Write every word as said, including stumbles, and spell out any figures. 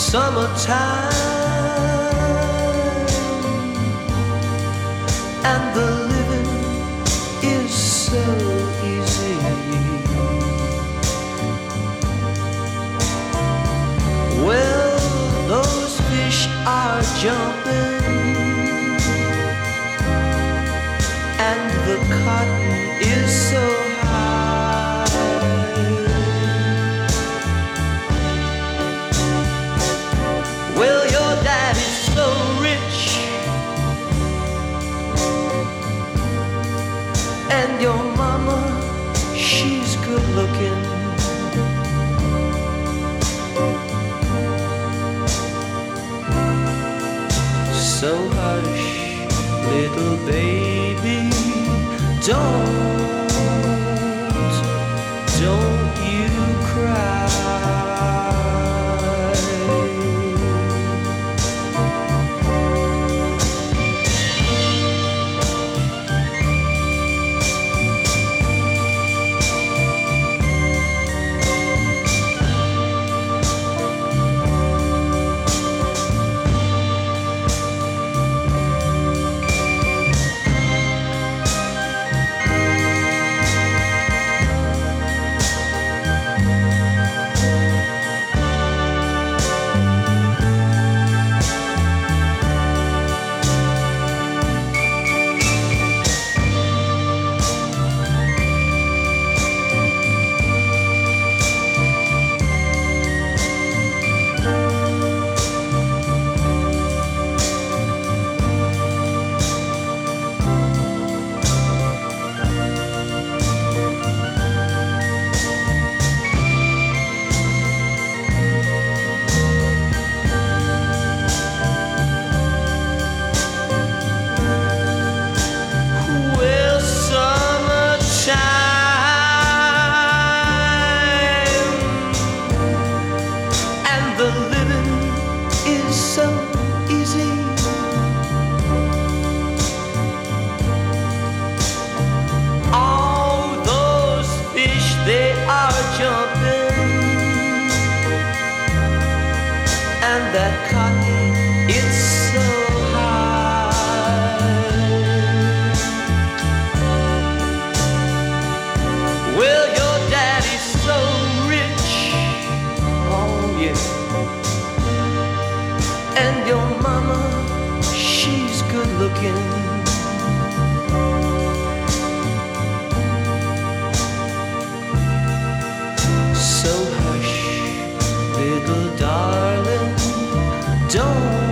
summertime, and the living is so easy. Well, those fish are jumping, and the cotton is so high. Well, your daddy's so rich, and your mama, she's good looking. So hush, little baby, don't, don't you cry. That cotton, it's so high. Well, your daddy's so rich, oh yeah, and your mama, she's good looking. So hush, little darling, don't